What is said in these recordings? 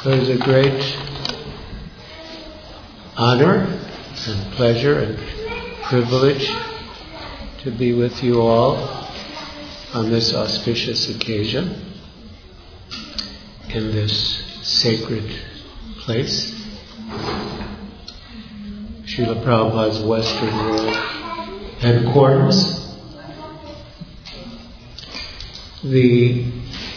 So it is a great honor and pleasure and privilege to be with you all on this auspicious occasion in this sacred place, Srila Prabhupada's Western World headquarters. The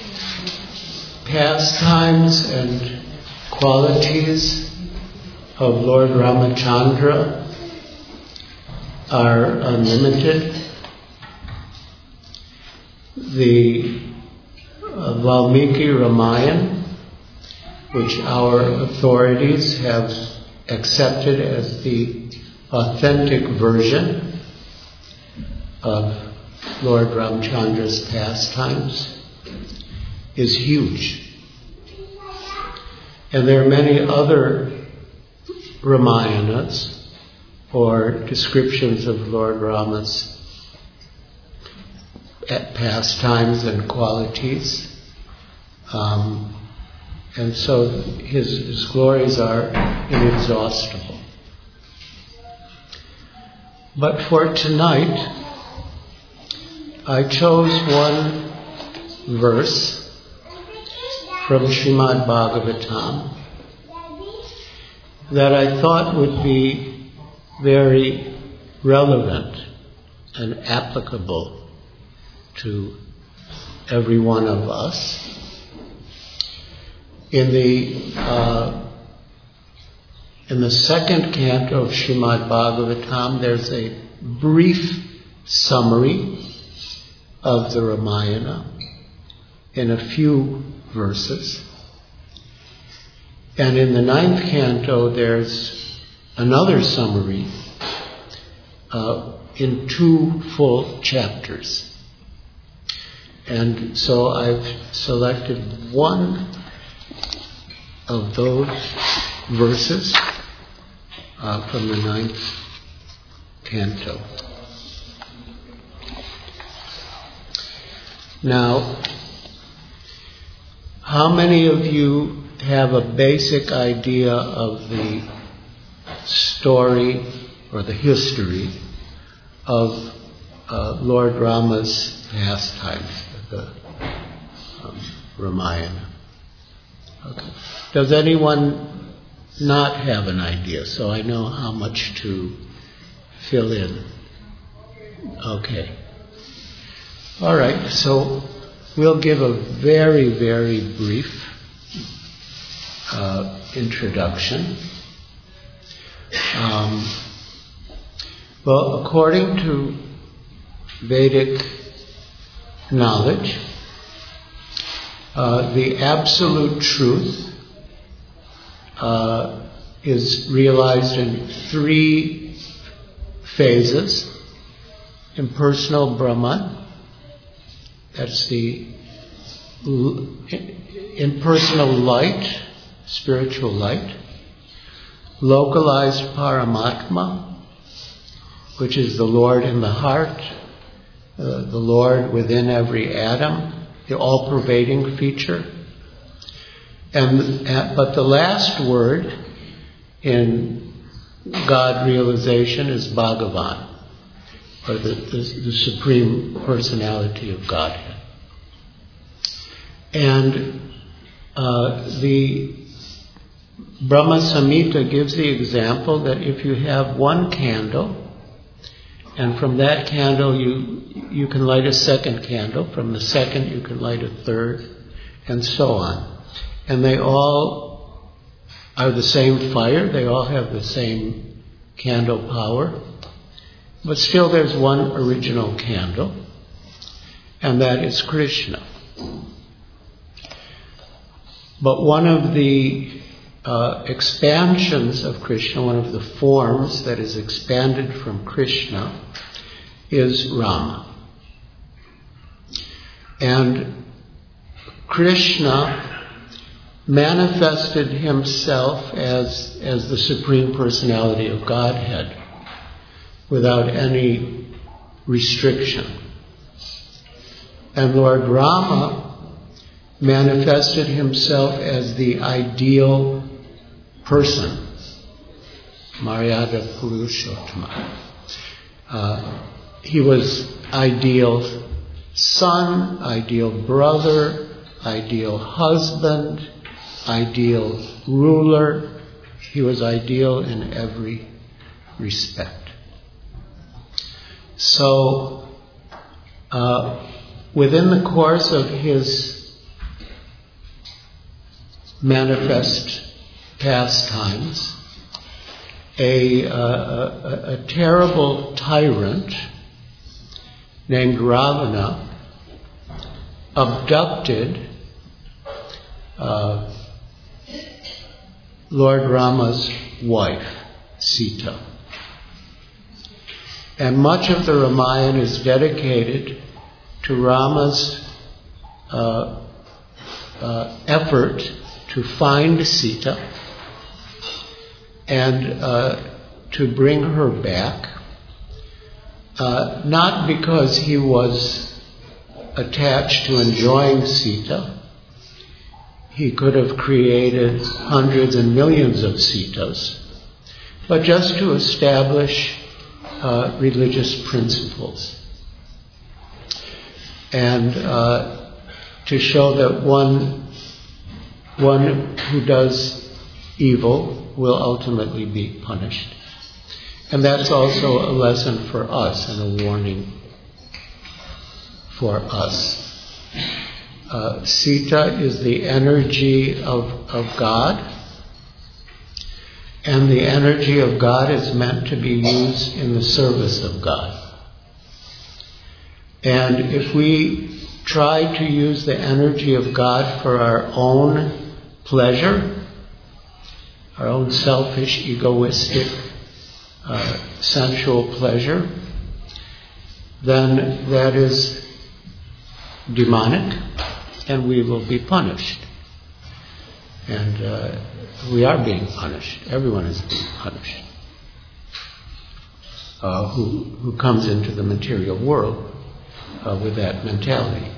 pastimes and qualities of Lord Ramachandra are unlimited. The Valmiki Ramayana, which our authorities have accepted as the authentic version of Lord Ramachandra's pastimes, is huge. And there are many other Ramayanas, or descriptions of Lord Rama's pastimes and qualities. And so his glories are inexhaustible. But for tonight, I chose one verse from Srimad Bhagavatam that I thought would be very relevant and applicable to every one of us. In the second canto of Srimad Bhagavatam, there's a brief summary of the Ramayana in a few verses. And in the ninth canto, there's another summary in 2 full chapters. And so I've selected one of those verses from the ninth canto. Now, how many of you have a basic idea of the story or the history of Lord Rama's pastimes, the Ramayana? Okay. Does anyone not have an idea? So I know how much to fill in. Okay. All right, so we'll give a very, very brief introduction. Well, according to Vedic knowledge, the absolute truth is realized in 3 phases. Impersonal Brahman, that's the impersonal light, spiritual light. Localized Paramatma, which is the Lord in the heart, the Lord within every atom, the all-pervading feature. But the last word in God realization is Bhagavan, or the Supreme Personality of Godhead. And the Brahma Samhita gives the example that if you have one candle, and from that candle you can light a second candle, from the second you can light a third, and so on. And they all are the same fire, they all have the same candle power, but still there's one original candle, and that is Krishna. But one of the expansions of Krishna, one of the forms that is expanded from Krishna, is Rama. And Krishna manifested himself as the Supreme Personality of Godhead without any restriction. And Lord Rama manifested himself as the ideal person, Maryada Purushottama. He was ideal son, ideal brother, ideal husband, ideal ruler. He was ideal in every respect. So, within the course of his manifest pastimes, a terrible tyrant named Ravana abducted Lord Rama's wife, Sita. And much of the Ramayana is dedicated to Rama's effort to find Sita and to bring her back, not because he was attached to enjoying Sita. He could have created hundreds and millions of Sitas, but just to establish religious principles and to show that one who does evil will ultimately be punished. And that's also a lesson for us and a warning for us. Sita is the energy of God, and the energy of God is meant to be used in the service of God. And if we try to use the energy of God for our own pleasure, our own selfish, egoistic, sensual pleasure, then that is demonic, and we will be punished. And we are being punished. Everyone is being punished who comes into the material world with that mentality.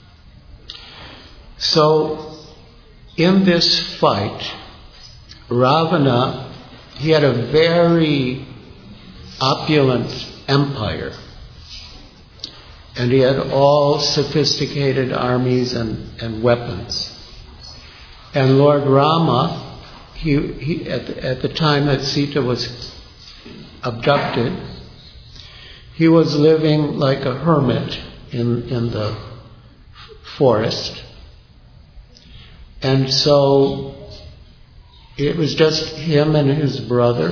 So, in this fight, Ravana, he had a very opulent empire. And he had all sophisticated armies and weapons. And Lord Rama, he at the time that Sita was abducted, he was living like a hermit in the forest. And so it was just him and his brother.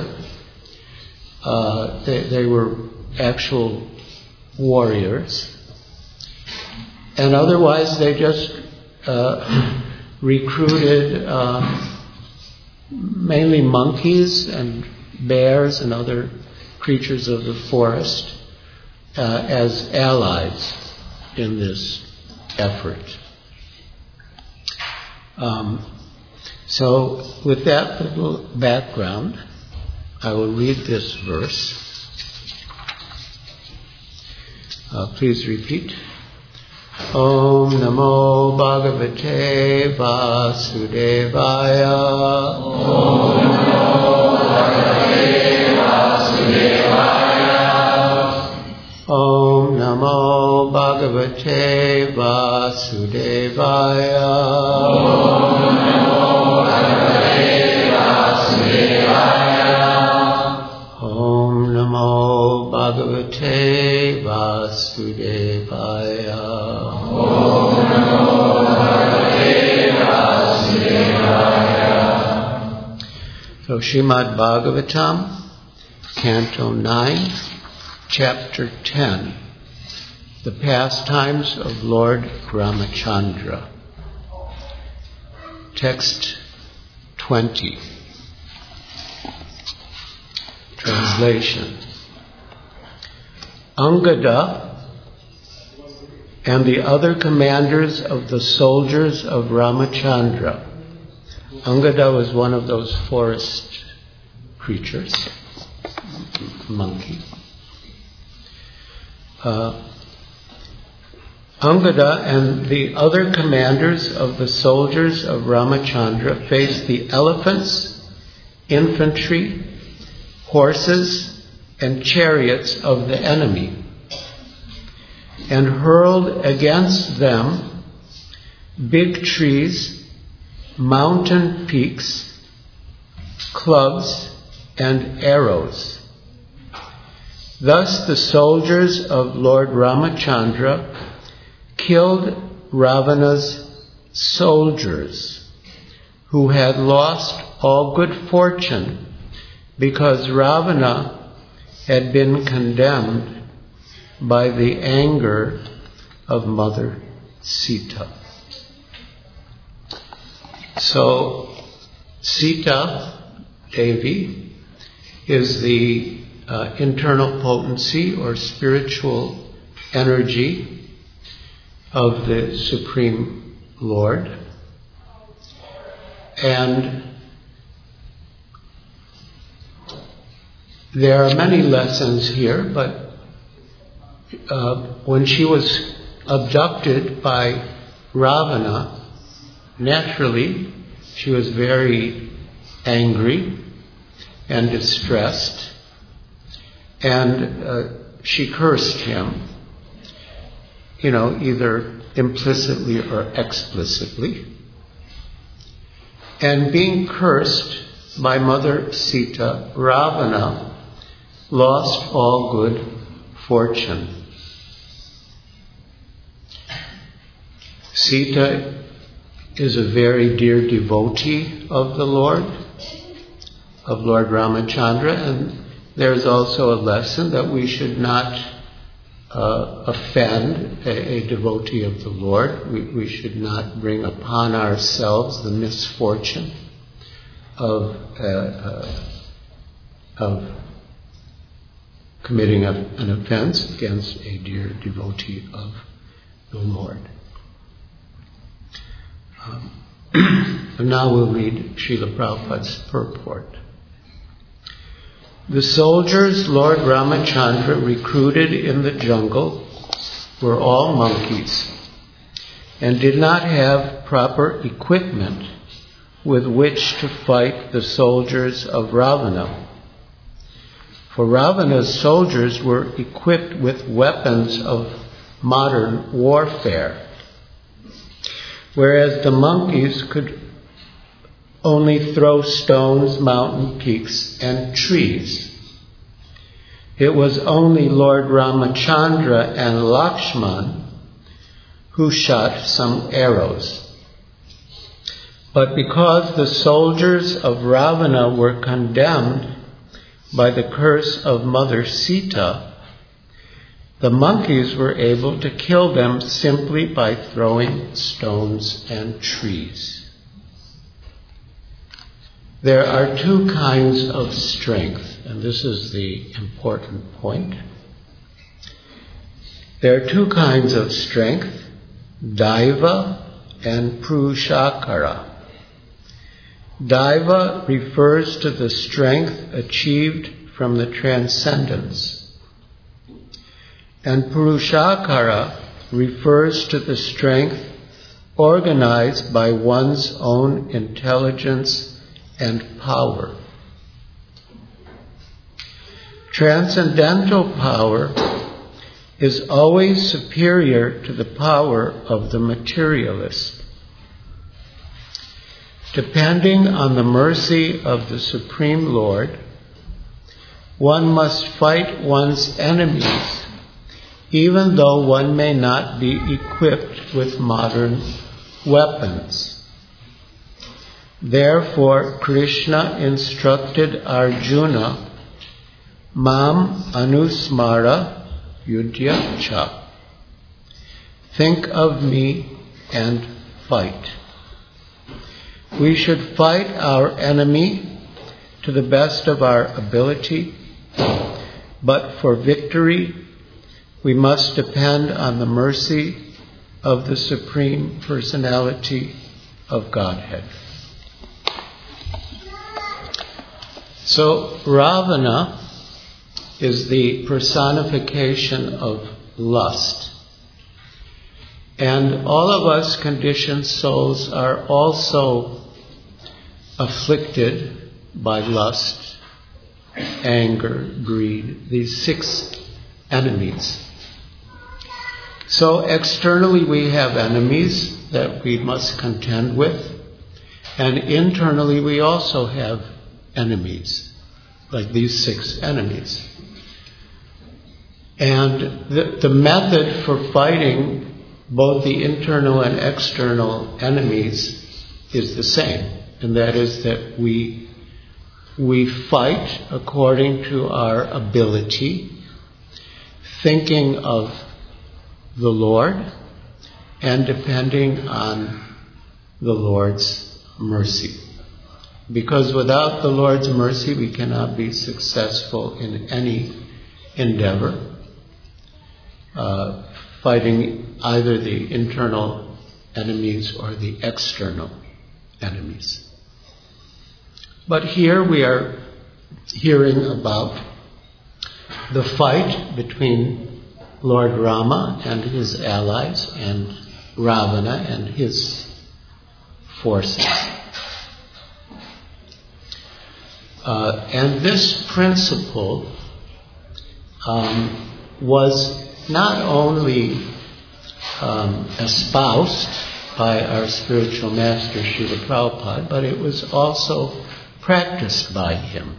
They were actual warriors. And otherwise they just recruited mainly monkeys and bears and other creatures of the forest as allies in this effort. So with that little background, I will read this verse. Please repeat. Om Namo Bhagavate Vasudevaya. Om Namo Bhagavate Vasudevaya. Om Namo Bhagavate Vasudevaya. Om Namo Bhagavate Vasudevaya. Om Namo Bhagavate Vasudevaya. Om Namo Bhagavate Vasudevaya. So Srimad Bhagavatam, Canto 9, Chapter 10, The Pastimes of Lord Ramachandra. Text 20. Translation. Angada and the other commanders of the soldiers of Ramachandra. Angada was one of those forest creatures, monkey. Angada and the other commanders of the soldiers of Ramachandra faced the elephants, infantry, horses, and chariots of the enemy, and hurled against them big trees, mountain peaks, clubs, and arrows. Thus the soldiers of Lord Ramachandra killed Ravana's soldiers, who had lost all good fortune because Ravana had been condemned by the anger of Mother Sita. So Sita Devi is the internal potency or spiritual energy of the Supreme Lord. And there are many lessons here, but when she was abducted by Ravana, naturally she was very angry and distressed, and she cursed him, either implicitly or explicitly. And being cursed by Mother Sita, Ravana lost all good fortune. Sita is a very dear devotee of the Lord, of Lord Ramachandra, and there's also a lesson that we should not offend a devotee of the Lord. We should not bring upon ourselves the misfortune of committing an offense against a dear devotee of the Lord. And now we'll read Srila Prabhupada's purport. The soldiers Lord Ramachandra recruited in the jungle were all monkeys and did not have proper equipment with which to fight the soldiers of Ravana. For Ravana's soldiers were equipped with weapons of modern warfare, whereas the monkeys could only throw stones, mountain peaks, and trees. It was only Lord Ramachandra and Lakshman who shot some arrows. But because the soldiers of Ravana were condemned by the curse of Mother Sita, the monkeys were able to kill them simply by throwing stones and trees. There are two kinds of strength, and this is the important point. There are two kinds of strength, Daiva and Purushakara. Daiva refers to the strength achieved from the transcendence, and Purushakara refers to the strength organized by one's own intelligence and power. Transcendental power is always superior to the power of the materialist. Depending on the mercy of the Supreme Lord, one must fight one's enemies, even though one may not be equipped with modern weapons. Therefore, Krishna instructed Arjuna, Mam anusmara yudhya cha. Think of me and fight. We should fight our enemy to the best of our ability, but for victory, we must depend on the mercy of the Supreme Personality of Godhead. So Ravana is the personification of lust. And all of us conditioned souls are also afflicted by lust, anger, greed, these 6 enemies. So externally we have enemies that we must contend with, and internally we also have enemies, like these 6 enemies. And the method for fighting both the internal and external enemies is the same, and that is that we fight according to our ability, thinking of the Lord and depending on the Lord's mercy. Because without the Lord's mercy, we cannot be successful in any endeavor, fighting either the internal enemies or the external enemies. But here we are hearing about the fight between Lord Rama and his allies and Ravana and his forces. And this principle was not only espoused by our spiritual master Srila Prabhupada, but it was also practiced by him.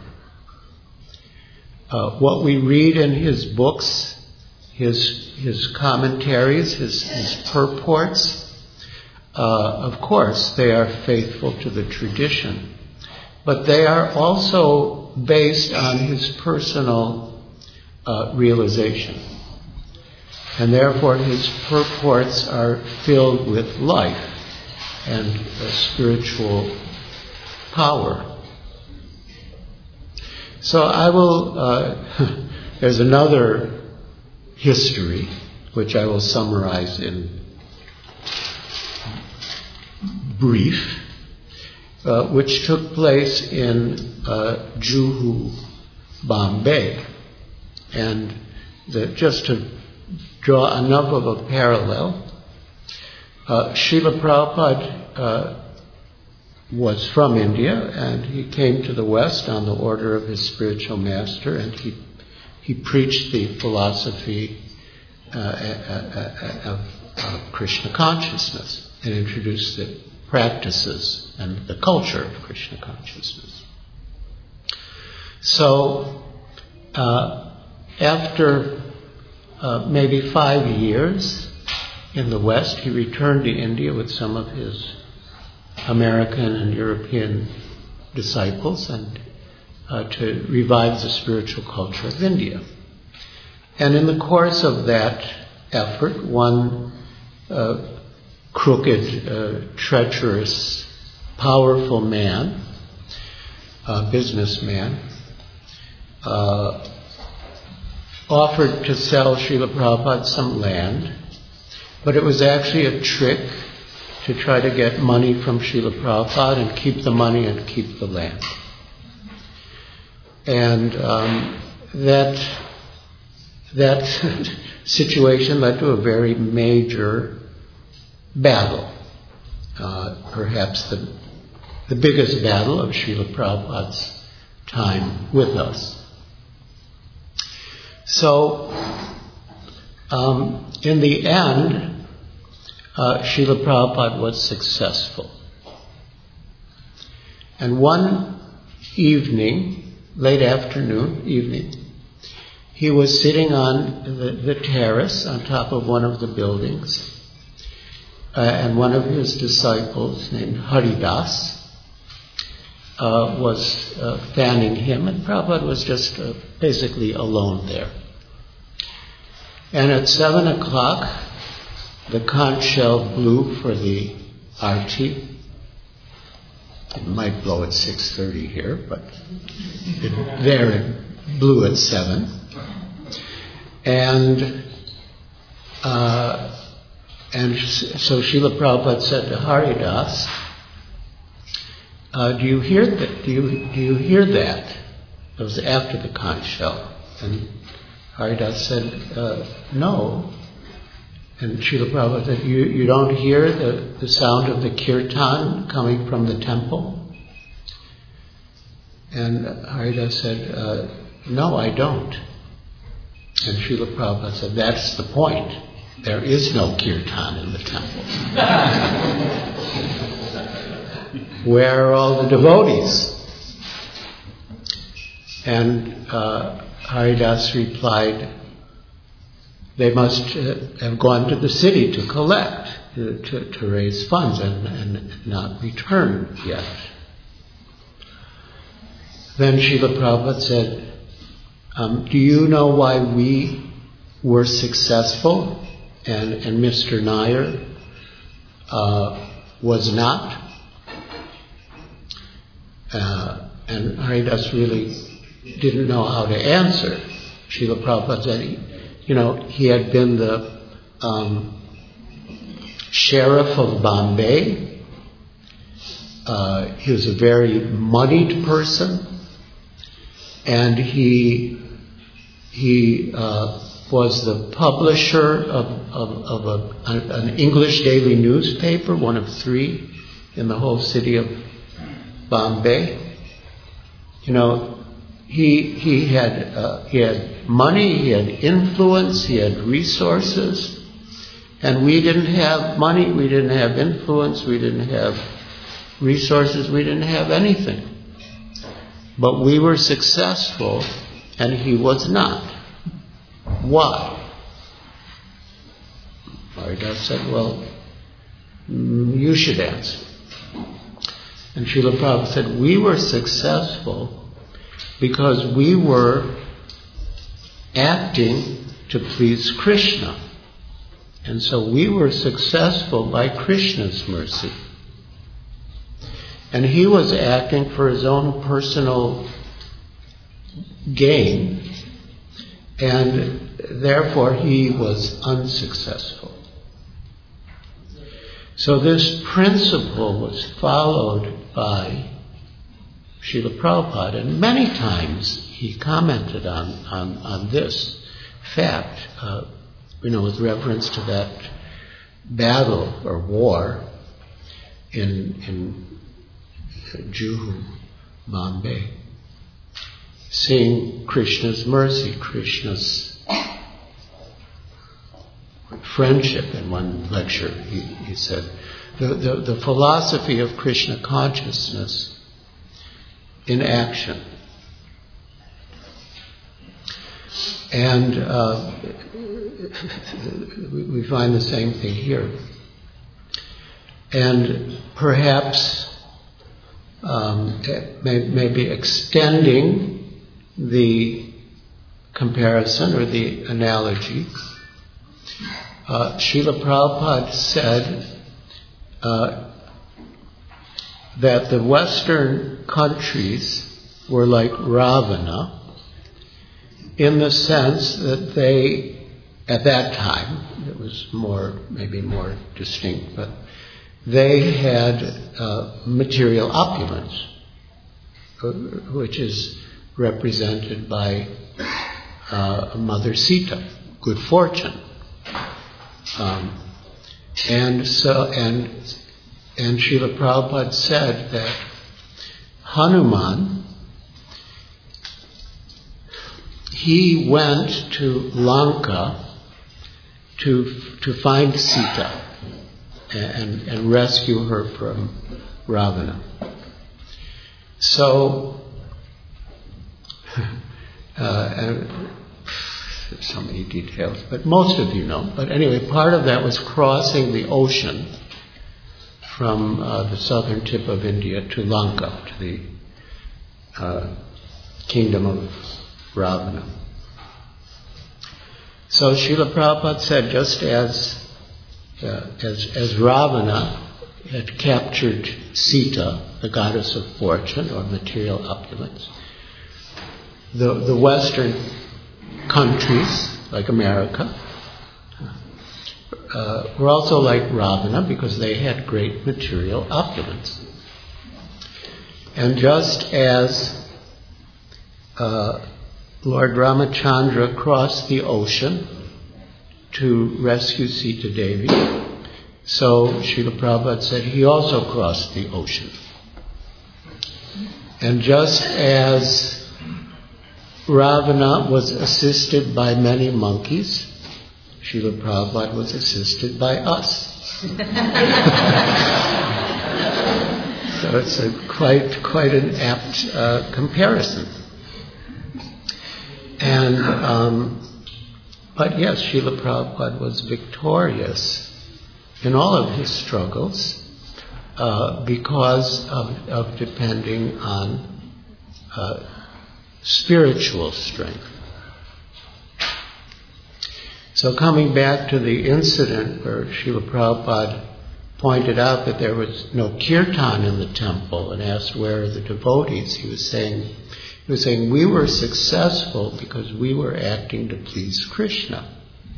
What we read in his books, his commentaries, his purports, of course they are faithful to the tradition, but they are also based on his personal realization. And therefore his purports are filled with life and spiritual power. So I will, there's another history which I will summarize in brief, which took place in Juhu, Bombay. And just to draw enough of a parallel, Srila Prabhupada was from India, and he came to the West on the order of his spiritual master, and he preached the philosophy of Krishna consciousness and introduced the practices and the culture of Krishna consciousness. So after maybe 5 years in the West, he returned to India with some of his American and European disciples and to revive the spiritual culture of India. And in the course of that effort, one crooked, treacherous, powerful man, businessman, offered to sell Srila Prabhupada some land, but it was actually a trick to try to get money from Srila Prabhupada and keep the money and keep the land. And that situation led to a very major battle, perhaps the biggest battle of Srila Prabhupada's time with us. So, in the end, Srila Prabhupada was successful. And one evening, late afternoon, he was sitting on the terrace on top of one of the buildings, and one of his disciples named Haridas was fanning him, and Prabhupada was just basically alone there. And at 7 o'clock, the conch shell blew for the arti. It might blow at 6:30 here, but it blew at 7. And so Srila Prabhupada said to Haridas, do you hear that? Do you hear that? It was after the conch shell. And Haridas said, no. And Srila Prabhupada said, you don't hear the sound of the kirtan coming from the temple? And Haridas said, no, I don't. And Srila Prabhupada said, that's the point. There is no kirtan in the temple. Where are all the devotees? And Haridas replied, they must have gone to the city to collect, to raise funds and not return yet. Then Srila Prabhupada said, do you know why we were successful and Mr. Nair was not? And Haridas really didn't know how to answer. Srila Prabhupada said, he had been the sheriff of Bombay. He was a very moneyed person, and he was the publisher of an English daily newspaper, one of 3 in the whole city of Bombay. He had money, he had influence, he had resources, and we didn't have money, we didn't have influence, we didn't have resources, we didn't have anything. But we were successful, and he was not. Why? Haridas said, well, you should answer. And Srila Prabhupada said, we were successful because we were acting to please Krishna. And so we were successful by Krishna's mercy. And he was acting for his own personal gain, and therefore he was unsuccessful. So this principle was followed by Srila Prabhupada, and many times he commented on this fact, with reference to that battle or war in Juhu, Bombay, seeing Krishna's mercy, Krishna's friendship. In one lecture, he said, the philosophy of Krishna consciousness in action. And we find the same thing here. And perhaps maybe extending the comparison or the analogy, Srila Prabhupada said that the Western countries were like Ravana in the sense that they, at that time, it was maybe more distinct, but they had material opulence, which is represented by Mother Sita, good fortune. And Srila Prabhupada said that Hanuman, he went to Lanka to find Sita and rescue her from Ravana. So, so many details, but most of you know. But anyway, part of that was crossing the ocean from the southern tip of India to Lanka, to the kingdom of Ravana. So Srila Prabhupada said, just as Ravana had captured Sita, the goddess of fortune or material opulence, the Western countries, like America, were also like Ravana because they had great material opulence. And just as Lord Ramachandra crossed the ocean to rescue Sita Devi. So Srila Prabhupada said he also crossed the ocean. And just as Ravana was assisted by many monkeys, Srila Prabhupada was assisted by us. So it's quite an apt comparison. And but yes, Srila Prabhupada was victorious in all of his struggles because of depending on spiritual strength. So coming back to the incident where Srila Prabhupada pointed out that there was no kirtan in the temple and asked where are the devotees, he was saying we were successful because we were acting to please Krishna.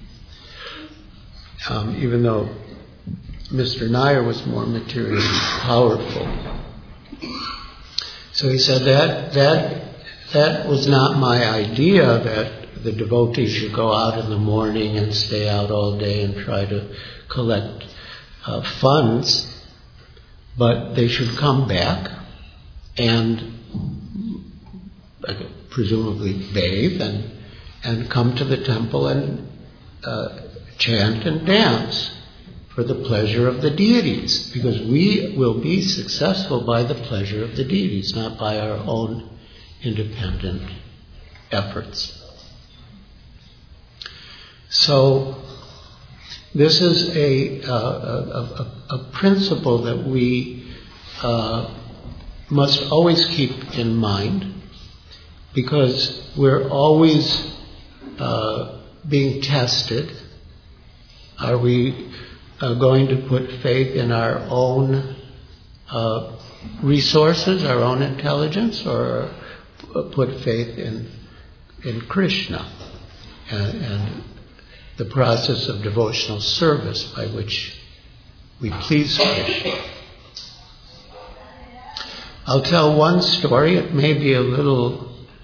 Even though Mr. Nair was more materially powerful. So he said that was not my idea, that the devotees should go out in the morning and stay out all day and try to collect funds, but they should come back and presumably bathe and come to the temple and chant and dance for the pleasure of the deities, because we will be successful by the pleasure of the deities, not by our own independent efforts. So this is a principle that we must always keep in mind, because we're always being tested. Are we going to put faith in our own resources, our own intelligence, or put faith in Krishna and the process of devotional service by which we please Krishna? I'll tell one story. It may be a little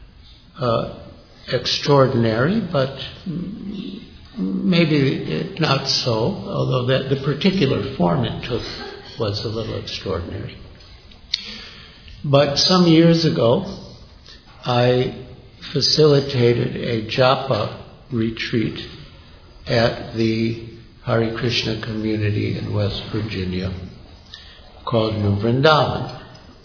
extraordinary, but maybe not so, although the particular form it took was a little extraordinary. But some years ago, I facilitated a japa retreat at the Hare Krishna community in West Virginia called New Vrindavan.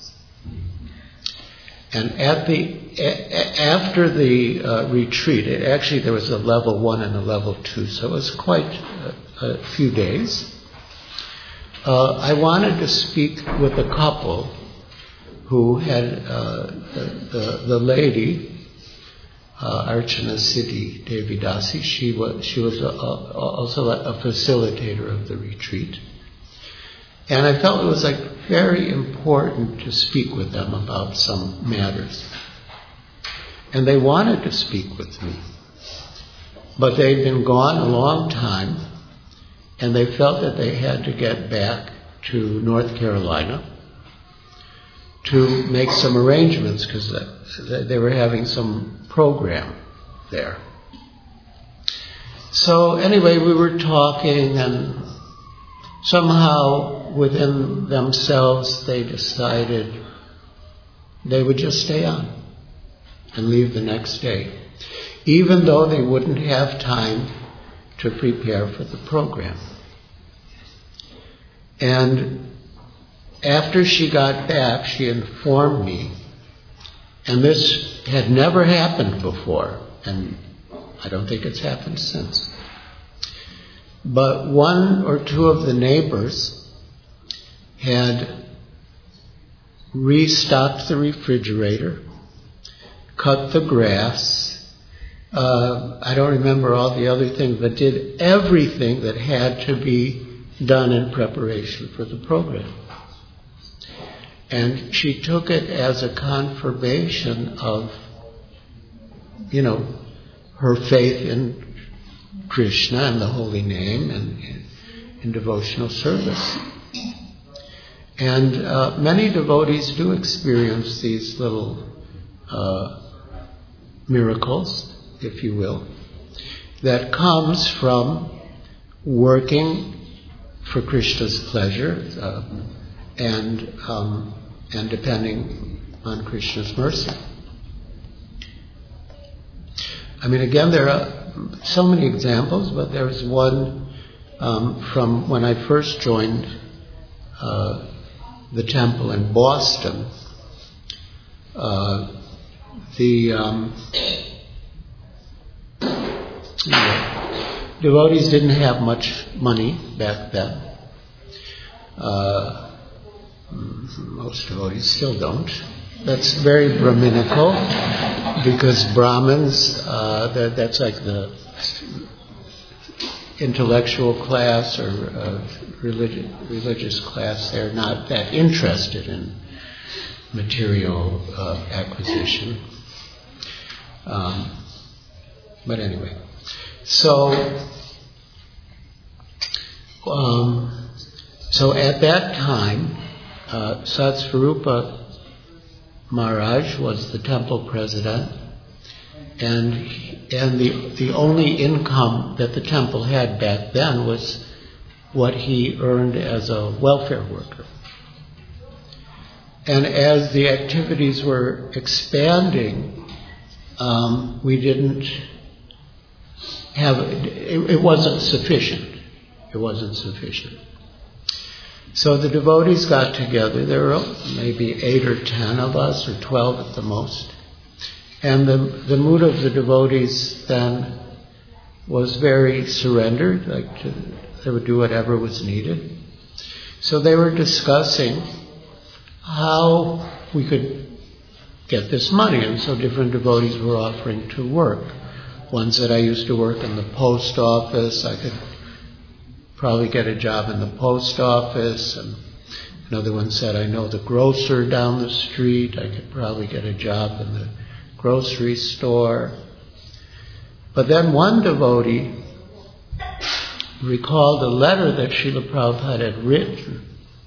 And after the retreat, there was a level 1 and a level 2, so it was quite a few days. I wanted to speak with a couple who had the lady, Archana Siddhi Devi Dasi. She was also a facilitator of the retreat. And I felt it was very important to speak with them about some matters. And they wanted to speak with me. But they'd been gone a long time, and they felt that they had to get back to North Carolina to make some arrangements, because they were having some program there. So anyway, we were talking, and somehow within themselves they decided they would just stay on and leave the next day, even though they wouldn't have time to prepare for the program. And after she got back, she informed me, and this had never happened before, and I don't think it's happened since, but one or two of the neighbors had restocked the refrigerator, cut the grass, I don't remember all the other things, but did everything that had to be done in preparation for the program. And she took it as a confirmation of, her faith in Krishna and the holy name and in devotional service. And many devotees do experience these little miracles, if you will, that comes from working for Krishna's pleasure and depending on Krishna's mercy. I mean, again, there are so many examples, but there was one from when I first joined the temple in Boston. Devotees didn't have much money back then. Most devotees still don't. That's very Brahminical, because Brahmins, that's like the intellectual class or religious class. They're not that interested in material acquisition. But anyway, so at that time, Satsvarupa Maharaj was the temple president, and the only income that the temple had back then was what he earned as a welfare worker. And as the activities were expanding, we didn't have, it wasn't sufficient. It wasn't sufficient. So the devotees got together. There were maybe 8 or 10 of us, or 12 at the most. And the mood of the devotees then was very surrendered, they would do whatever was needed. So they were discussing how we could get this money. And so different devotees were offering to work. One said, I used to work in the post office. I could probably get a job in the post office. And another one said, I know the grocer down the street. I could probably get a job in the grocery store. But then one devotee recalled a letter that Srila Prabhupada had written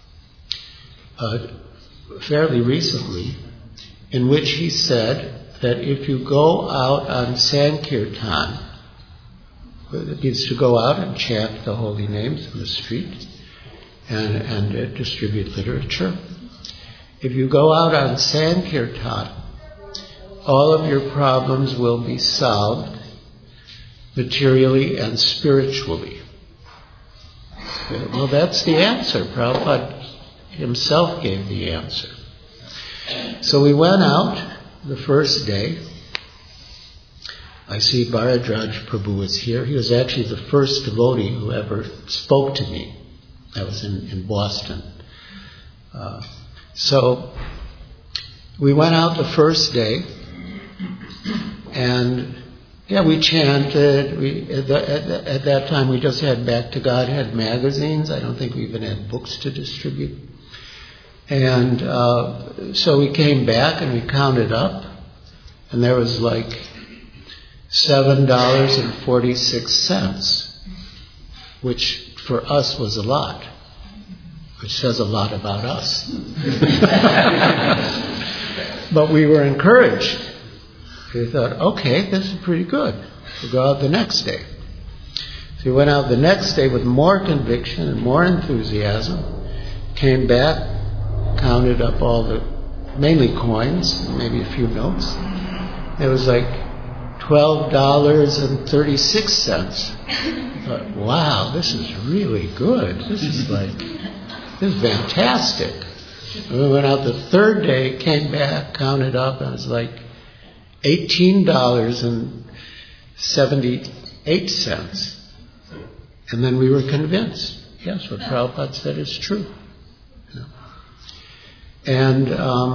fairly recently, in which he said that if you go out on Sankirtan, it means to go out and chant the holy names in the street and distribute literature. If you go out on Sankirtan, all of your problems will be solved materially and spiritually. Well, that's the answer. Prabhupada himself gave the answer. So we went out the first day. I see Bharadraj Prabhu is here. He was actually the first devotee who ever spoke to me. That was in Boston. So we went out the first day, and we chanted. At that time, we just had Back to Godhead magazines. I don't think we even had books to distribute. And so we came back and we counted up, and there was like $7.46, which for us was a lot, which says a lot about us. But we were encouraged. We thought, okay, this is pretty good. We'll go out the next day. So we went out the next day with more conviction and more enthusiasm, came back, counted up all the, mainly coins, maybe a few notes. It was like $12.36. I thought, wow, this is really good. This is fantastic. And we went out the third day, came back, counted up, and it was like $18.78. And then we were convinced, yes, what Prabhupada said is true. And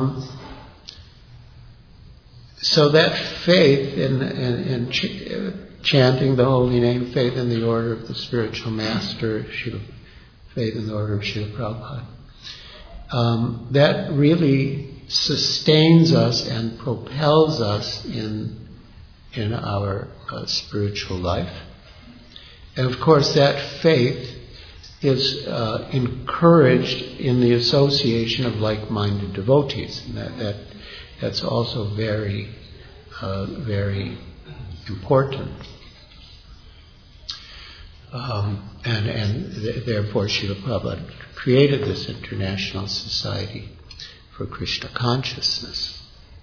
so that faith in chanting the holy name, faith in the order of the spiritual master, faith in the order of Srila Prabhupada, that really sustains us and propels us in our spiritual life. And of course that faith is encouraged in the association of like-minded devotees. And that's also very, very important. Therefore Srila Prabhupada created this International Society for Krishna Consciousness.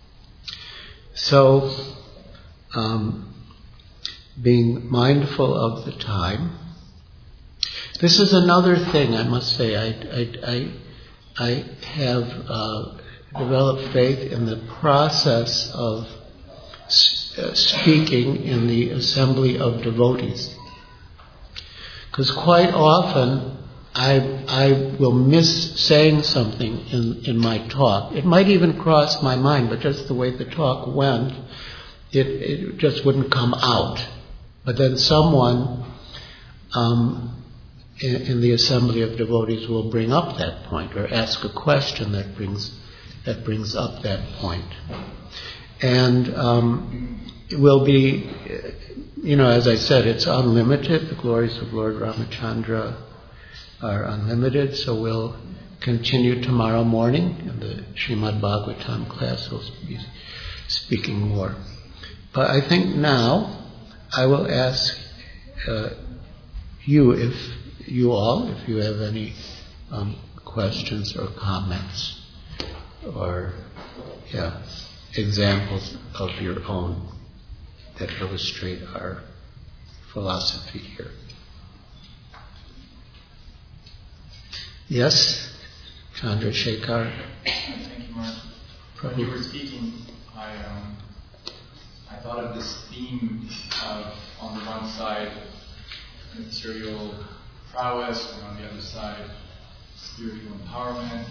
So, being mindful of the time. This is another thing I must say. I have developed faith in the process of speaking in the assembly of devotees. Because quite often I will miss saying something in my talk. It might even cross my mind, but just the way the talk went, it just wouldn't come out. But then someone in the assembly of devotees will bring up that point or ask a question that brings up that point. And it will be, as I said, it's unlimited. The glories of Lord Ramachandra are unlimited, so we'll continue tomorrow morning in the Srimad Bhagavatam class. We'll be speaking more. But I think now I will ask you, if you have any questions or comments or examples of your own that illustrate our philosophy here. Yes, Chandrasekhar. Thank you, Mark. When you were speaking, I thought of this theme of, on the one side, material prowess, and on the other side, spiritual empowerment.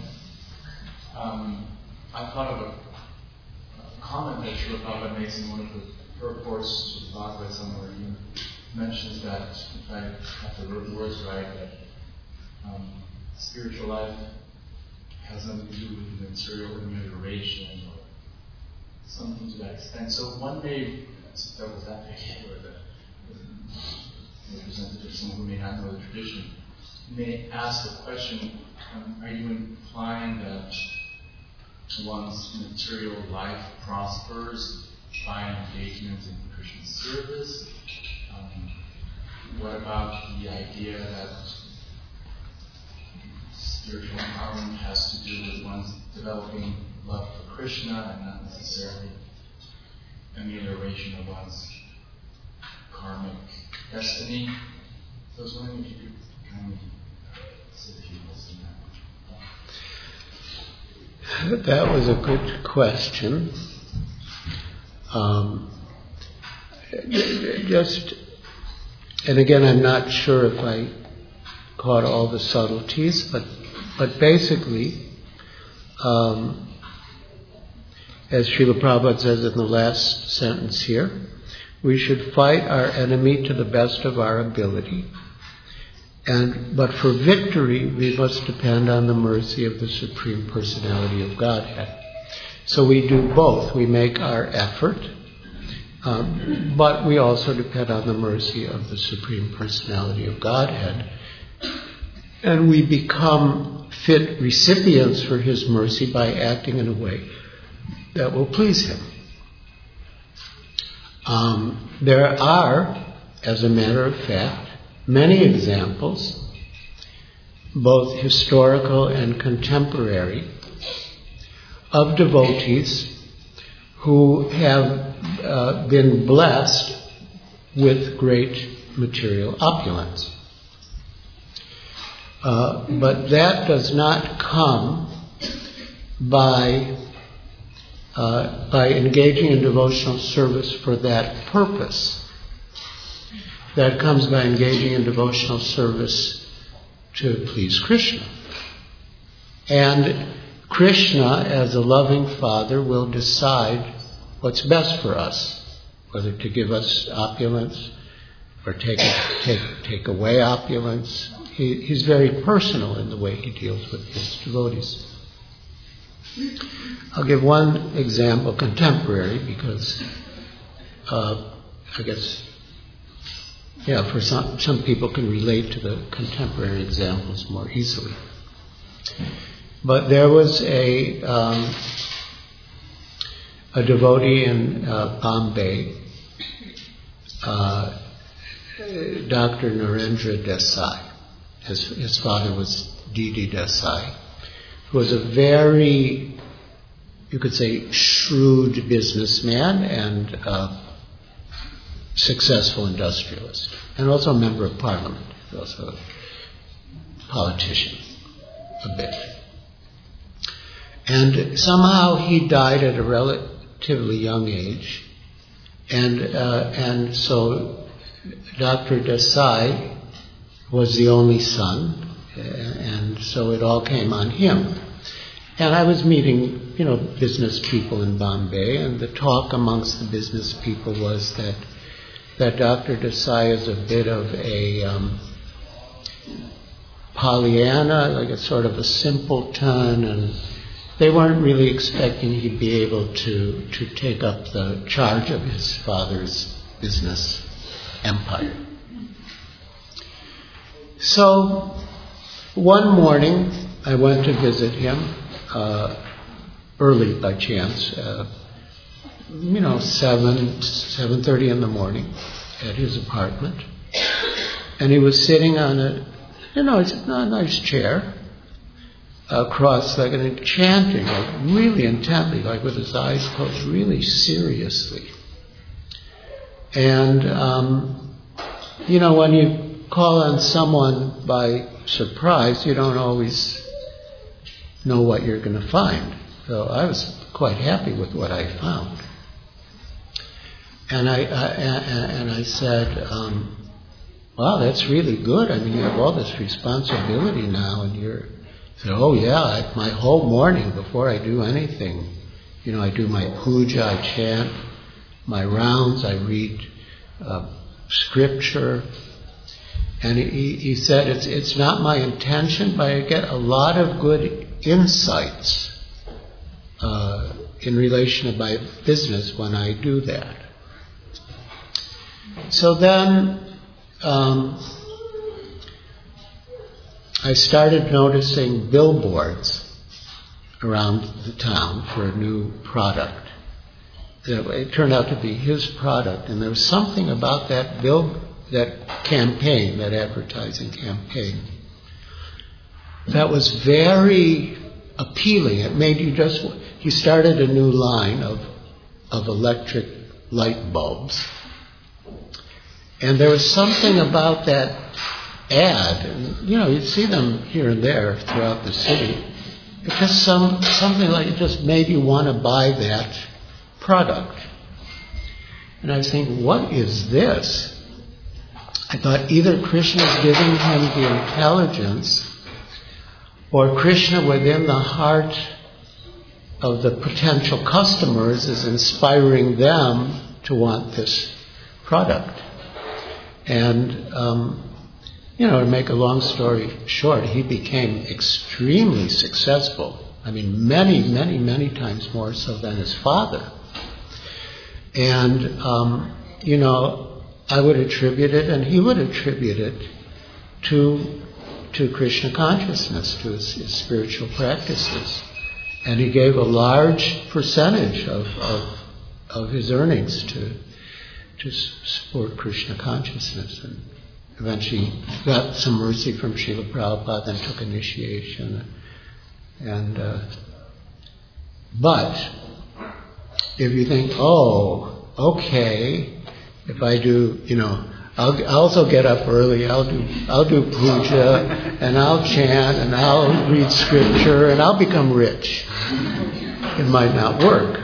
I thought of a comment that Srila Prabhupada makes in one of the purports of the Bhagavatam, where he mentions that, if I have the words right, that spiritual life has nothing to do with the material remuneration or something to that extent. So one may, as a devil's advocate or the representative of someone who may not know the tradition, may ask the question, are you implying that one's material life prospers by engagement in Christian service? What about the idea that spiritual empowerment has to do with one's developing love for Krishna and not necessarily amelioration of one's karmic destiny? So I was wondering if you could kind of say a few words on that. That was a good question. And again, I'm not sure if I caught all the subtleties, but basically, as Srila Prabhupada says in the last sentence here, we should fight our enemy to the best of our ability. But for victory, we must depend on the mercy of the Supreme Personality of Godhead. So we do both. We make our effort, but we also depend on the mercy of the Supreme Personality of Godhead. And we become fit recipients for His mercy by acting in a way that will please Him. There are, as a matter of fact, many examples, both historical and contemporary, of devotees who have been blessed with great material opulence. But that does not come by engaging in devotional service for that purpose. That comes by engaging in devotional service to please Krishna. And Krishna, as a loving Father, will decide what's best for us, whether to give us opulence or take away opulence. He's very personal in the way He deals with His devotees. I'll give one example, contemporary, because I guess, for some people can relate to the contemporary examples more easily. But there was a devotee in Bombay Dr. Narendra Desai. His father was D.D. Desai, who was a very, you could say, shrewd businessman and successful industrialist, and also a member of parliament, also a politician, a bit. And somehow he died at a relatively young age, and so Dr. Desai was the only son, and so it all came on him. And I was meeting, business people in Bombay, and the talk amongst the business people was that Dr. Desai is a bit of a Pollyanna, like a sort of a simpleton, and they weren't really expecting he'd be able to take up the charge of his father's business empire. So one morning I went to visit him early by chance, 7:30 in the morning at his apartment, and he was sitting on a nice chair across, like, and chanting, like really intently, like with his eyes closed, really seriously. And when you call on someone by surprise, you don't always know what you're going to find. So I was quite happy with what I found. And I said, wow, that's really good. I mean, you have all this responsibility now, and you're... I said, oh yeah, my whole morning before I do anything, I do my puja, I chant my rounds, I read scripture. And he said, it's not my intention, but I get a lot of good insights in relation to my business when I do that. So then I started noticing billboards around the town for a new product. It turned out to be his product, and there was something about that campaign, that advertising campaign, that was very appealing. It made you he started a new line of electric light bulbs. And there was something about that ad, and you'd see them here and there throughout the city. It just something like it just made you want to buy that product. And I was thinking, what is this? I thought either Krishna is giving him the intelligence, or Krishna within the heart of the potential customers is inspiring them to want this product. And, to make a long story short, he became extremely successful. I mean, many, many, many times more so than his father. And, I would attribute it, and he would attribute it to Krishna consciousness, to his spiritual practices. And he gave a large percentage of his earnings to support Krishna consciousness. And eventually got some mercy from Srila Prabhupada and took initiation. And but if you think, oh, okay, if I do, I'll also get up early. I'll do puja, and I'll chant, and I'll read scripture, and I'll become rich. It might not work,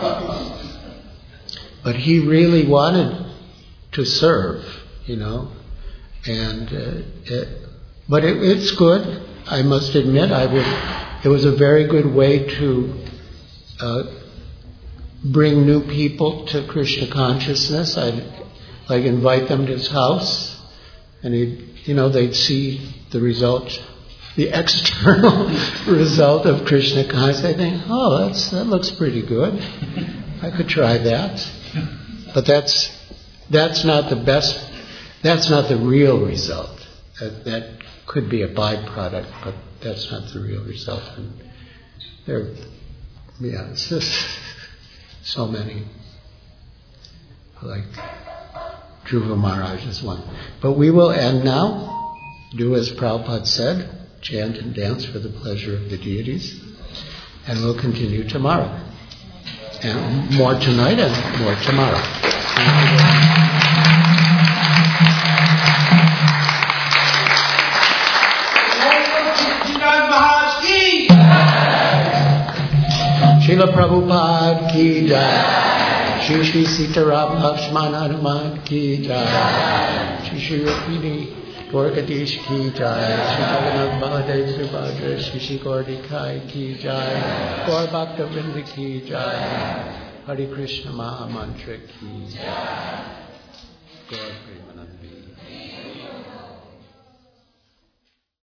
but he really wanted to serve, and but it's good. I must admit, it was a very good way to bring new people to Krishna consciousness. I'd invite them to his house, and they'd see the result, the external result of Krishna consciousness. They think, oh, that looks pretty good. I could try that. But that's not the best. That's not the real result. That could be a byproduct, but that's not the real result. And it's just so many Dhruva Maharaj is one. But we will end now. Do as Prabhupada said, chant and dance for the pleasure of the deities. And we'll continue tomorrow. And more tonight and more tomorrow. Srila Prabhupada ki jai. Shri Shri Sitaram Lakshman Hanuman ki jai. Shri Shri Rukmini Dwarkadish ki jai. Shri Jagannath Baladev Subhadra. Shri Shri Gauri Kai ki jai. Gaur Bhakta Vrinda ki jai. Hare Krishna Maha Mantra ki jai. Gaur Premanandi.